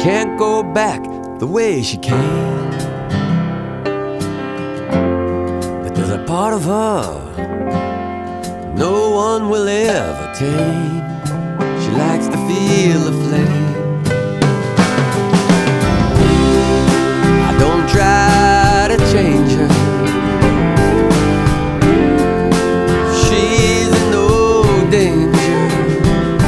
can't go back the way she came. But there's a part of her no one will ever tame.